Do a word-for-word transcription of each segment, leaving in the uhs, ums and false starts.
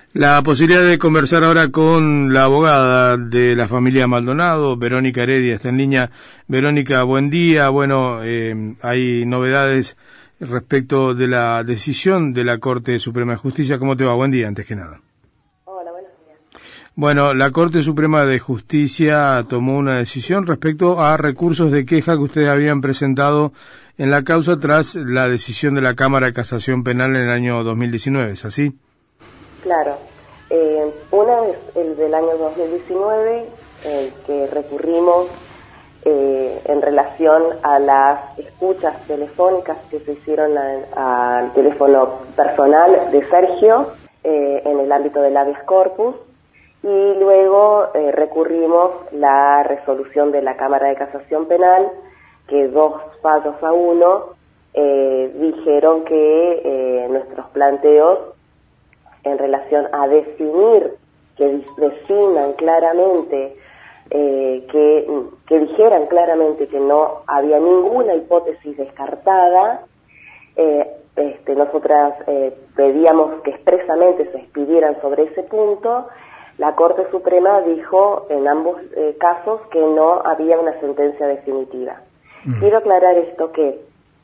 La posibilidad de conversar ahora con la abogada de la familia Maldonado, Verónica Heredia, está en línea. Verónica, buen día. Bueno, eh, hay novedades respecto de la decisión de la Corte Suprema de Justicia. ¿Cómo te va? Buen día, antes que nada. Hola, buenos días. Bueno, la Corte Suprema de Justicia tomó una decisión respecto a recursos de queja que ustedes habían presentado en la causa tras la decisión de la Cámara de Casación Penal en el año dos mil diecinueve, ¿es así? Claro. Eh, una es el del año dos mil diecinueve, el que recurrimos eh, en relación a las escuchas telefónicas que se hicieron al teléfono personal de Sergio eh, en el ámbito del habeas corpus, y luego eh, recurrimos la resolución de la Cámara de Casación Penal, que dos fallos a uno eh, dijeron que eh, nuestros planteos en relación a definir, que definan claramente, eh, que, que dijeran claramente que no había ninguna hipótesis descartada, eh, este, nosotras eh, pedíamos que expresamente se expidieran sobre ese punto. La Corte Suprema dijo en ambos eh, casos que no había una sentencia definitiva. Mm. Quiero aclarar esto, que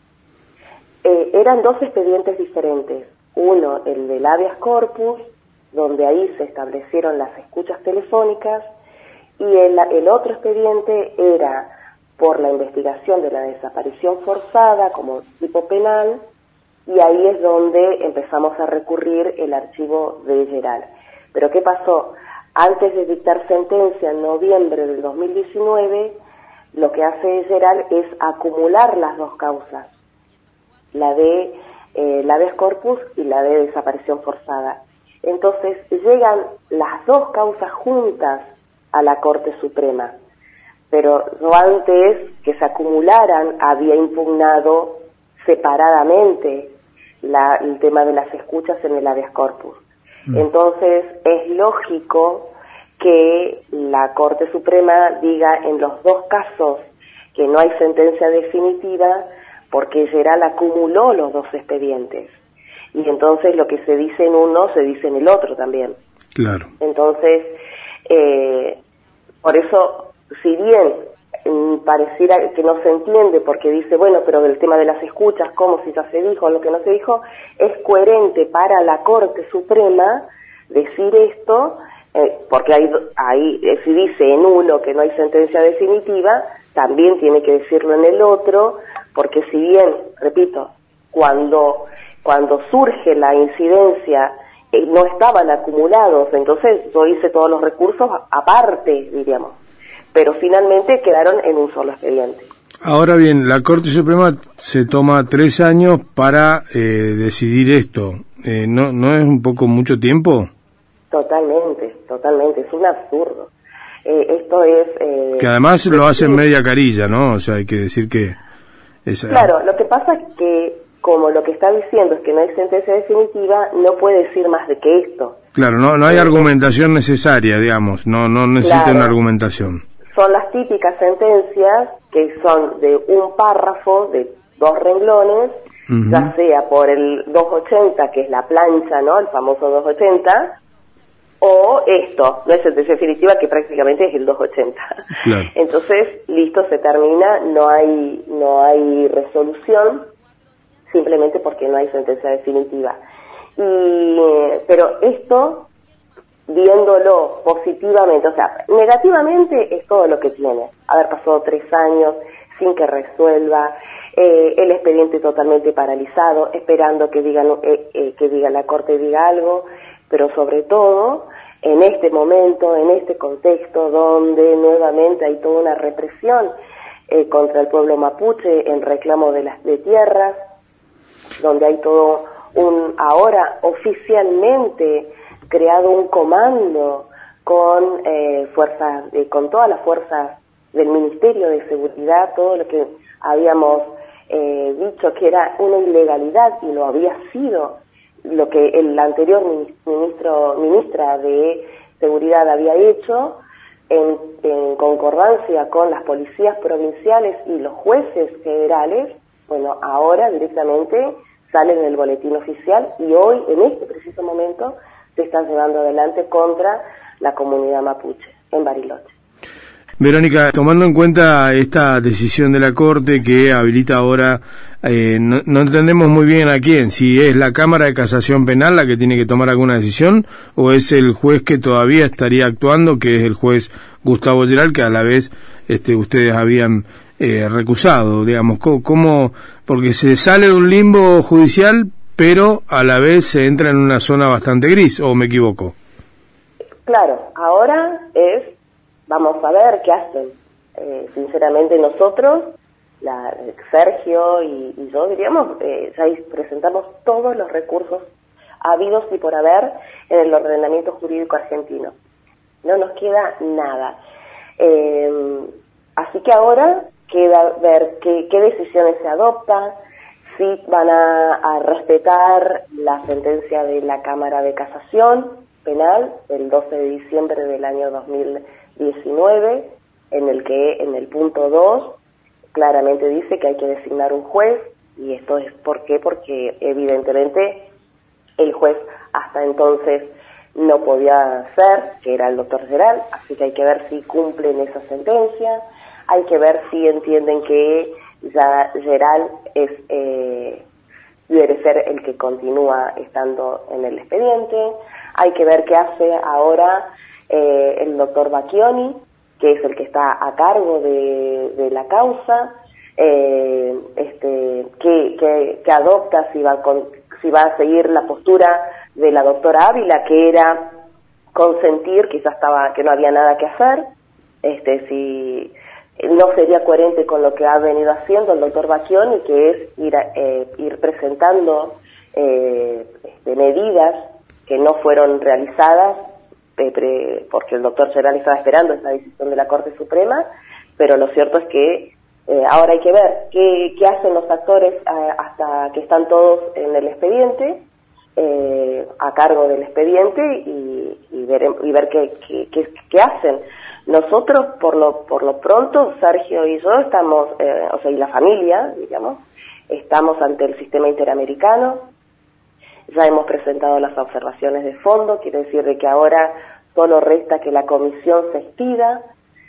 eh, eran dos expedientes diferentes. Uno, el del habeas corpus, donde ahí se establecieron las escuchas telefónicas, y el, el otro expediente era por la investigación de la desaparición forzada como tipo penal, y ahí es donde empezamos a recurrir el archivo de Geral. Pero ¿qué pasó? Antes de dictar sentencia en noviembre del dos mil diecinueve, lo que hace Geral es acumular las dos causas, la de Eh, la habeas corpus y la de desaparición forzada. Entonces llegan las dos causas juntas a la Corte Suprema, pero yo antes que se acumularan había impugnado separadamente la, el tema de las escuchas en el habeas corpus. Mm. Entonces es lógico que la Corte Suprema diga en los dos casos que no hay sentencia definitiva, porque Geral acumuló los dos expedientes, y entonces lo que se dice en uno se dice en el otro también. Claro. Entonces, eh, por eso, si bien mm, pareciera que no se entiende, porque dice, bueno, pero del tema de las escuchas, ¿cómo si ya se dijo, lo que no se dijo? Es coherente para la Corte Suprema decir esto, eh, porque hay, hay, eh, si dice en uno que no hay sentencia definitiva, también tiene que decirlo en el otro, porque si bien, repito, cuando cuando surge la incidencia eh, no estaban acumulados, entonces yo hice todos los recursos aparte, diríamos, pero finalmente quedaron en un solo expediente. Ahora bien, la Corte Suprema se toma tres años para eh, decidir esto. Eh, ¿no, ¿No es un poco mucho tiempo? Totalmente, totalmente, es un absurdo. Eh, esto es... Eh, que además lo hace en media carilla, ¿no? O sea, hay que decir que... Esa... Claro, lo que pasa es que, como lo que está diciendo es que no hay sentencia definitiva, no puede decir más de que esto. Claro, no no hay argumentación necesaria, digamos, no no necesita claro. Una argumentación. Son las típicas sentencias que son de un párrafo, de dos renglones, uh-huh. ya sea por el doscientos ochenta, que es la plancha, ¿no?, el famoso doscientos ochenta, o esto, no es sentencia definitiva, que prácticamente es el doscientos ochenta. Claro. Entonces, listo, se termina, no hay no hay resolución, simplemente porque no hay sentencia definitiva. Y pero esto, viéndolo positivamente, o sea, negativamente es todo lo que tiene. Haber pasado tres años sin que resuelva, eh, el expediente totalmente paralizado, esperando que digan eh, eh, que diga la Corte diga algo, pero sobre todo en este momento, en este contexto donde nuevamente hay toda una represión eh, contra el pueblo mapuche en reclamo de las de tierras, donde hay todo un, ahora oficialmente creado un comando con eh, fuerzas, eh, con todas las fuerzas del Ministerio de Seguridad, todo lo que habíamos eh, dicho que era una ilegalidad y lo había sido, lo que el anterior ministro ministra de Seguridad había hecho en, en concordancia con las policías provinciales y los jueces federales. Bueno, ahora directamente sale en el boletín oficial y hoy, en este preciso momento, se está llevando adelante contra la comunidad mapuche en Bariloche. Verónica, tomando en cuenta esta decisión de la Corte que habilita ahora, eh, no, no entendemos muy bien a quién, si es la Cámara de Casación Penal la que tiene que tomar alguna decisión o es el juez que todavía estaría actuando, que es el juez Gustavo Geral, que a la vez este, ustedes habían eh, recusado, digamos, ¿cómo? Porque se sale de un limbo judicial, pero a la vez se entra en una zona bastante gris, ¿o me equivoco? Claro, ahora es... Vamos a ver qué hacen. Eh, sinceramente nosotros, la, Sergio y, y yo diríamos, eh, ya presentamos todos los recursos habidos y por haber en el ordenamiento jurídico argentino. No nos queda nada. Eh, así que ahora queda ver qué, qué decisiones se adoptan, si van a, a respetar la sentencia de la Cámara de Casación Penal del doce de diciembre del año dos mil diecinueve, en el que en el punto dos claramente dice que hay que designar un juez, y esto es ¿por qué? Porque evidentemente el juez hasta entonces no podía ser, que era el doctor Geral, así que hay que ver si cumplen esa sentencia, hay que ver si entienden que ya Geral es eh, debe ser el que continúa estando en el expediente, hay que ver qué hace ahora Eh, el doctor Bacchioni, que es el que está a cargo de, de la causa, eh, este, que, que, que adopta si va, con, si va a seguir la postura de la doctora Ávila, que era consentir, quizás estaba, que no había nada que hacer, este, si no sería coherente con lo que ha venido haciendo el doctor Bacchioni, que es ir, eh, ir presentando eh, este, medidas que no fueron realizadas porque el doctor Geral estaba esperando esta decisión de la Corte Suprema, pero lo cierto es que eh, ahora hay que ver qué, qué hacen los actores eh, hasta que están todos en el expediente, eh, a cargo del expediente, y, y, ver, y ver qué, qué, qué, qué hacen. Nosotros, por lo, por lo pronto, Sergio y yo estamos, eh, o sea, y la familia, digamos, estamos ante el sistema interamericano. Ya hemos presentado las observaciones de fondo, quiere decir de que ahora solo resta que la comisión se expida,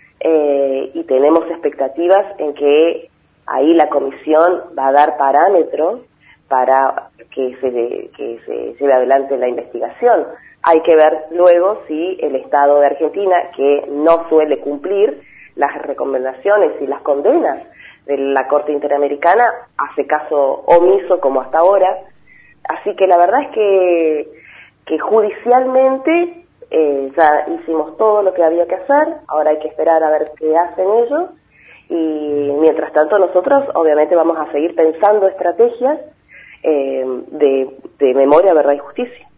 eh, y tenemos expectativas en que ahí la comisión va a dar parámetros para que se, que se lleve adelante la investigación. Hay que ver luego si el Estado de Argentina, que no suele cumplir las recomendaciones y las condenas de la Corte Interamericana, hace caso omiso como hasta ahora. Así que la verdad es que, que judicialmente eh, ya hicimos todo lo que había que hacer, ahora hay que esperar a ver qué hacen ellos, y mientras tanto nosotros obviamente vamos a seguir pensando estrategias eh, de, de memoria, verdad y justicia.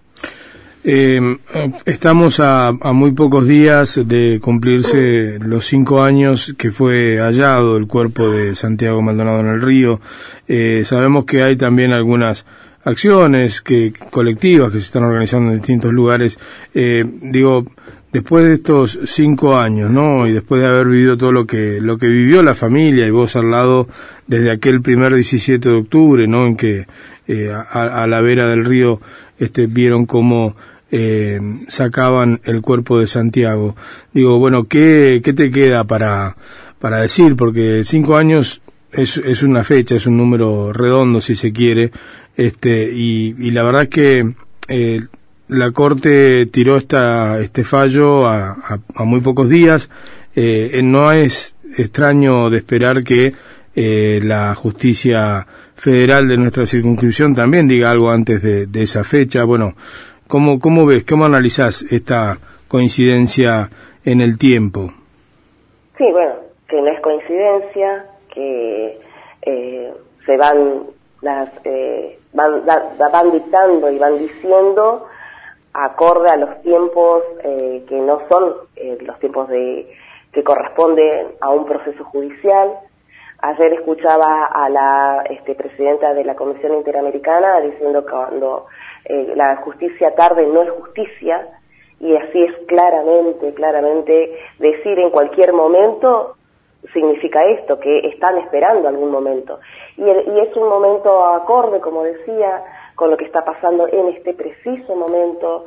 Eh, estamos a, a muy pocos días de cumplirse los cinco años que fue hallado el cuerpo de Santiago Maldonado en el río. Eh, sabemos que hay también algunas acciones que colectivas que se están organizando en distintos lugares. Eh, digo, después de estos cinco años, ¿no? Y después de haber vivido todo lo que lo que vivió la familia y vos al lado desde aquel primer diecisiete de octubre, ¿no? En que eh, a, a la vera del río este vieron cómo eh, sacaban el cuerpo de Santiago. Digo, bueno, ¿qué qué te queda para para decir? Porque cinco años es es una fecha, es un número redondo si se quiere. Este, y, y la verdad es que eh, la Corte tiró esta, este fallo a, a, a muy pocos días. Eh, no es extraño de esperar que eh, la justicia federal de nuestra circunscripción también diga algo antes de, de esa fecha. Bueno, ¿cómo, cómo ves, cómo analizás esta coincidencia en el tiempo? Sí, bueno, que no es coincidencia, que eh, se van las eh, van, da, van dictando y van diciendo acorde a los tiempos eh, que no son eh, los tiempos de que corresponden a un proceso judicial. Ayer escuchaba a la este, presidenta de la Comisión Interamericana diciendo que cuando eh, la justicia tarde no es justicia, y así es claramente, claramente decir en cualquier momento significa esto, que están esperando algún momento. Y, el, y es un momento acorde, como decía, con lo que está pasando en este preciso momento.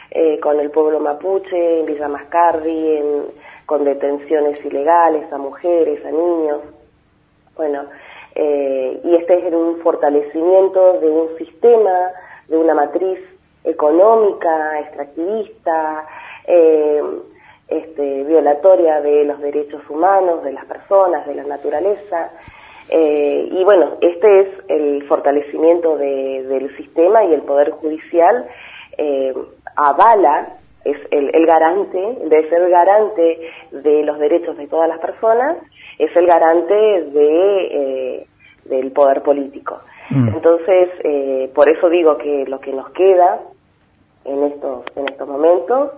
eh, con el pueblo mapuche, en Villa Mascardi, en, con detenciones ilegales a mujeres, a niños. Bueno, eh, y este es un fortalecimiento de un sistema, de una matriz económica, extractivista, eh, este, violatoria de los derechos humanos, de las personas, de la naturaleza. Eh, y bueno, este es el fortalecimiento de, del sistema, y el Poder Judicial eh, avala, es el, el garante, debe ser el garante de los derechos de todas las personas, es el garante de eh, del poder político. Mm. Entonces, eh, por eso digo que lo que nos queda en estos, en estos momentos,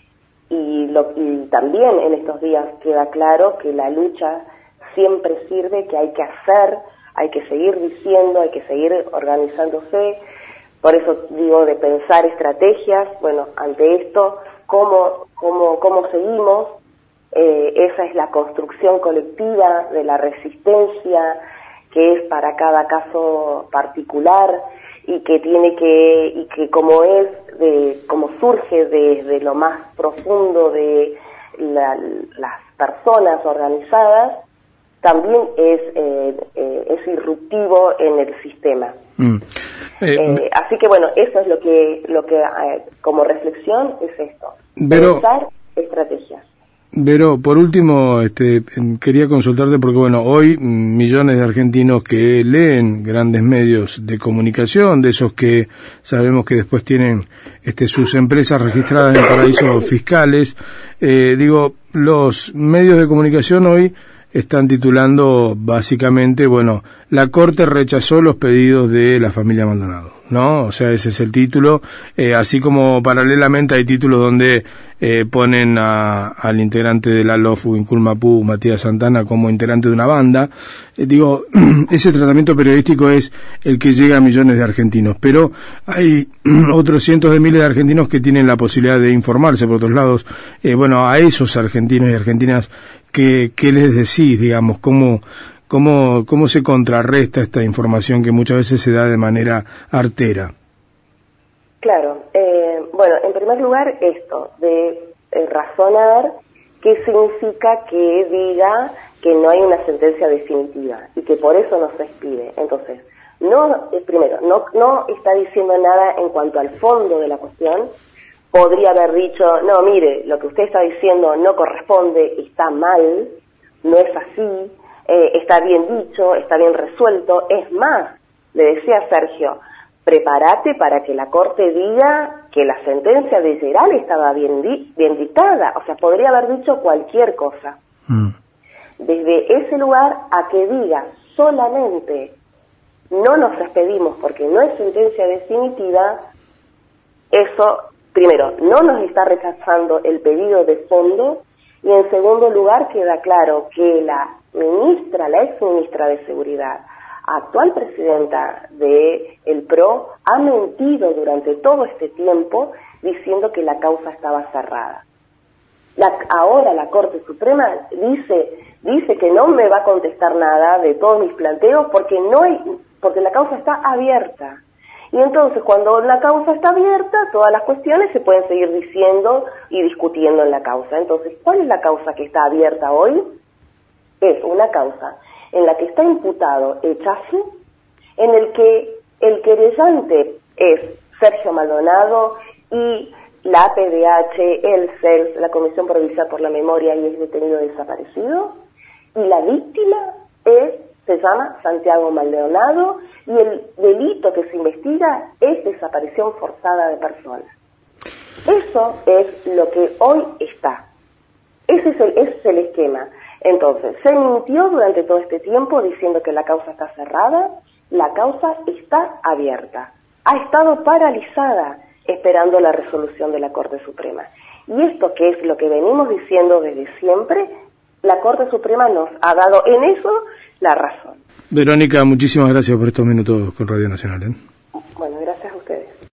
y, lo, y también en estos días queda claro que la lucha siempre sirve, que hay que hacer, hay que seguir diciendo, hay que seguir organizándose. Por eso digo de pensar estrategias. Bueno, ante esto, ¿cómo, cómo, cómo seguimos? Eh, esa es la construcción colectiva de la resistencia, que es para cada caso particular, y que tiene que, y que como es, de, como surge desde lo más profundo de la, las personas organizadas, también es, eh, eh, es irruptivo en el sistema. Mm. Eh, eh, así que bueno, eso es lo que, lo que eh, como reflexión es esto, pero, pensar estrategias. Vero, por último, este, quería consultarte porque, bueno, hoy millones de argentinos que leen grandes medios de comunicación, de esos que sabemos que después tienen este, sus empresas registradas en paraísos fiscales, eh, digo, los medios de comunicación hoy están titulando básicamente, bueno, la Corte rechazó los pedidos de la familia Maldonado, ¿no? O sea, ese es el título, eh, así como paralelamente hay títulos donde eh, ponen a, al integrante de la L O F, Huincul-Mapú, Matías Santana, como integrante de una banda. Eh, digo, ese tratamiento periodístico es el que llega a millones de argentinos, pero hay otros cientos de miles de argentinos que tienen la posibilidad de informarse por otros lados. Eh, bueno, a esos argentinos y argentinas, ¿qué, qué les decís, digamos, cómo... ¿Cómo, ¿Cómo se contrarresta esta información que muchas veces se da de manera artera? Claro, eh, bueno, en primer lugar esto, de eh, razonar qué significa que diga que no hay una sentencia definitiva y que por eso no se expide. Entonces, no, eh, primero, no, no está diciendo nada en cuanto al fondo de la cuestión. Podría haber dicho, no, mire, lo que usted está diciendo no corresponde, está mal, no es así. Eh, está bien dicho, está bien resuelto. Es más, le decía a Sergio, prepárate para que la Corte diga que la sentencia de Geral estaba bien, di bien dictada. O sea, podría haber dicho cualquier cosa. Mm. Desde ese lugar a que diga solamente no nos despedimos porque no es sentencia definitiva, eso, primero, no nos está rechazando el pedido de fondo, y en segundo lugar queda claro que la ministra, la ex ministra de Seguridad, actual presidenta de el P R O, ha mentido durante todo este tiempo diciendo que la causa estaba cerrada. La, ahora la Corte Suprema dice dice que no me va a contestar nada de todos mis planteos porque no hay, porque la causa está abierta. Y entonces, cuando la causa está abierta, todas las cuestiones se pueden seguir diciendo y discutiendo en la causa. Entonces, ¿cuál es la causa que está abierta hoy? Es una causa en la que está imputado Echazu, en el que el querellante es Sergio Maldonado y la A P D H, el C E L S, la Comisión Provincial por la Memoria y el Detenido Desaparecido, y la víctima es, se llama Santiago Maldonado, y el delito que se investiga es desaparición forzada de personas. Eso es lo que hoy está. Ese es el, ese es el esquema. Entonces, se mintió durante todo este tiempo diciendo que la causa está cerrada. La causa está abierta. Ha estado paralizada esperando la resolución de la Corte Suprema. Y esto, que es lo que venimos diciendo desde siempre, la Corte Suprema nos ha dado en eso la razón. Verónica, muchísimas gracias por estos minutos con Radio Nacional, ¿eh?